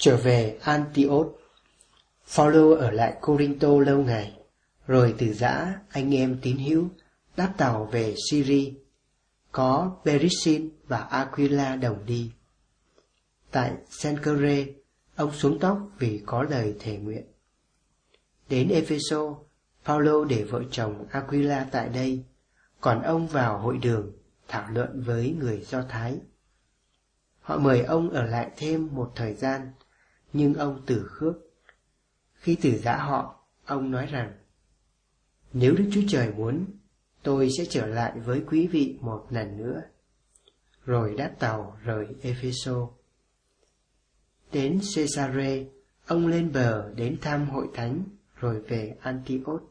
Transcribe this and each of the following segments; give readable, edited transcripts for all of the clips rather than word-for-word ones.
Trở về Antioch, Phaolô ở lại Cô-rinh-tô lâu ngày, rồi từ giã anh em tín hữu đáp tàu về Syria, có Perissin và Aquila đồng đi. Tại Cenchreae, ông xuống tóc vì có lời thề nguyện. Đến Epheso, Phaolô để vợ chồng Aquila tại đây, còn ông vào hội đường thảo luận với người Do Thái. Họ mời ông ở lại thêm một thời gian, nhưng ông từ khước. Khi từ giã họ, ông nói rằng: nếu Đức Chúa Trời muốn, tôi sẽ trở lại với quý vị một lần nữa. Rồi đáp tàu rời Epheso. Đến Caesarea, ông lên bờ đến thăm hội thánh, rồi về Antioch.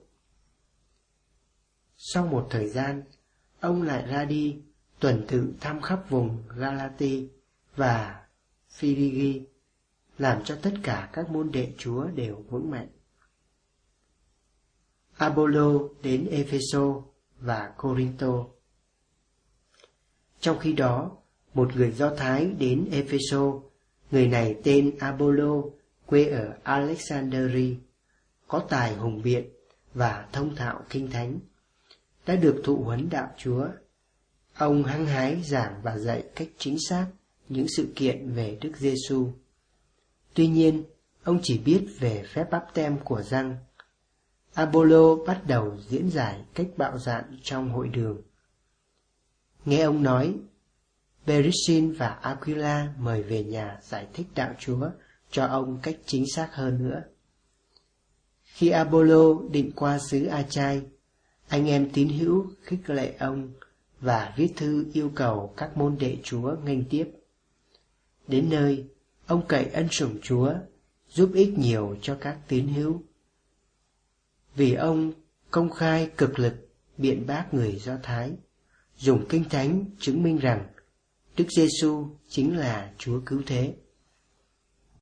Sau một thời gian, ông lại ra đi tuần tự thăm khắp vùng Galati và Phrygia, làm cho tất cả các môn đệ Chúa đều vững mạnh. Apollo đến Epheso và Cô-rinh-tô. Trong khi đó, một người Do Thái đến Epheso, người này tên Apollo, quê ở Alexandria, có tài hùng biện và thông thạo kinh thánh, đã được thụ huấn đạo Chúa. Ông hăng hái giảng và dạy cách chính xác những sự kiện về Đức Giêsu. Tuy nhiên, ông chỉ biết về phép báp têm của Giăng. Apollo bắt đầu diễn giải cách bạo dạn trong hội đường. Nghe ông nói, Perissin và Aquila mời về nhà giải thích đạo Chúa cho ông cách chính xác hơn nữa. Khi Apollo định qua xứ Achai, anh em tín hữu khích lệ ông và viết thư yêu cầu các môn đệ Chúa nghênh tiếp. Đến nơi, ông cậy ân sủng Chúa, giúp ích nhiều cho các tín hữu. Vì ông công khai cực lực biện bác người Do Thái, dùng kinh thánh chứng minh rằng Đức Giêsu chính là Chúa cứu thế.